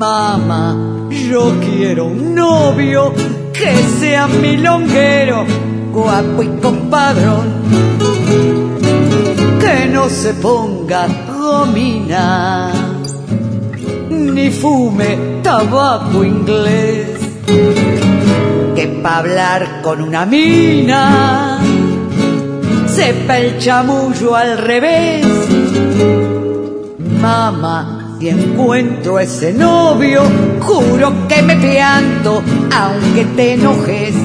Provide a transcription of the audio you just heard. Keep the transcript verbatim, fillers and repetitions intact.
Mamá, yo quiero un novio que sea milonguero, guapo y compadrón, que no se ponga gomina ni fume tabaco inglés, que pa' hablar con una mina sepa el chamullo al revés. Mamá, si encuentro ese novio, juro que me pianto aunque te enojes.